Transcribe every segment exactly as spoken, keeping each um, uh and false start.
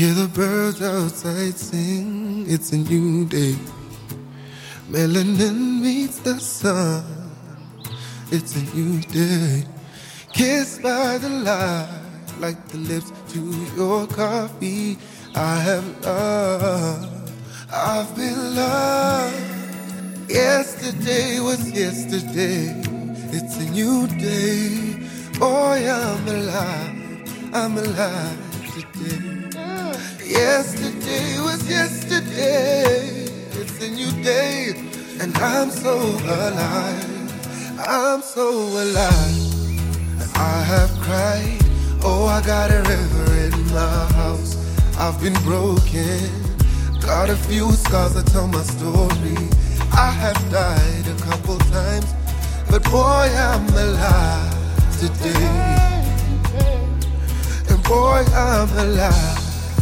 Hear the birds outside sing, it's a new day. Melanin meets the sun, it's a new day. Kissed by the light, like the lips to your coffee. I have loved, I've been loved. Yesterday was yesterday, it's a new day. Boy, I'm alive, I'm alive today. Yesterday was yesterday, it's a new day, and I'm so alive, I'm so alive. I have cried, oh I got a river in my house. I've been broken, got a few scars that tell my story. I have died a couple times, but boy I'm alive today. And boy I'm alive.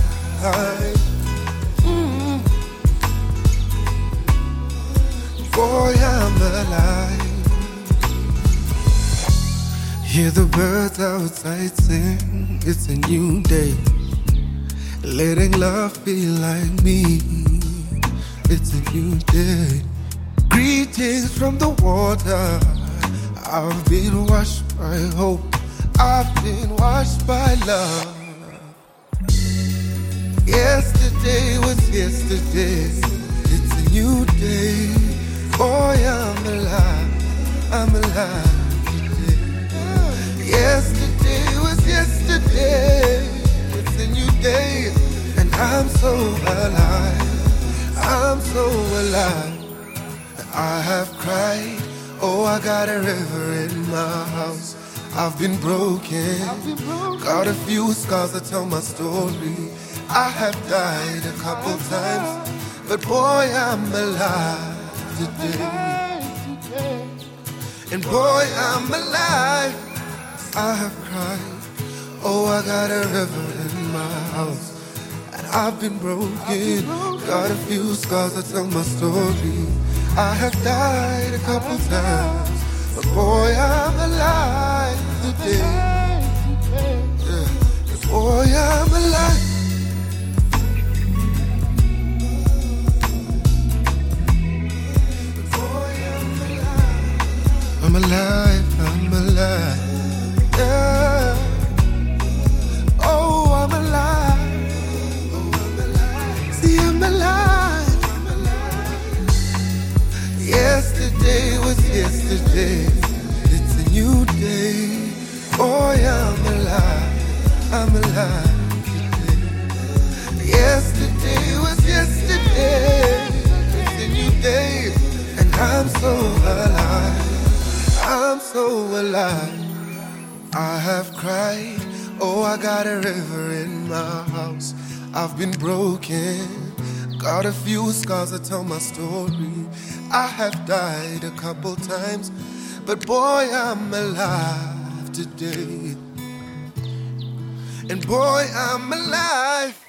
Mm. Boy, I'm alive. Hear the birds outside sing, it's a new day. Letting love feel like me, it's a new day. Greetings from the water, I've been washed by hope, I've been washed by love. Yesterday was yesterday, it's a new day. Boy, I'm alive, I'm alive today. Yesterday was yesterday, it's a new day. And I'm so alive, I'm so alive. I have cried, oh I got a river in my house. I've been broken, got a few scars that tell my story. I have died a couple times, but boy, I'm alive today. And boy, I'm alive. I have cried, oh, I got a river in my house. And I've been broken, got a few scars that tell my story. I have died a couple times, but boy, I'm alive today. Yeah. And boy, I'm alive. I'm alive, I'm alive, yeah. Oh, I'm alive, oh, I'm alive. See, I'm alive, I'm alive. Yesterday was yesterday, it's a new day. Boy, I'm alive, I'm alive today. Yesterday was yesterday, it's a new day. And I'm so alive, I'm so alive. I have cried, oh I got a river in my house. I've been broken, got a few scars that tell my story. I have died a couple times, but boy I'm alive today. And boy I'm alive.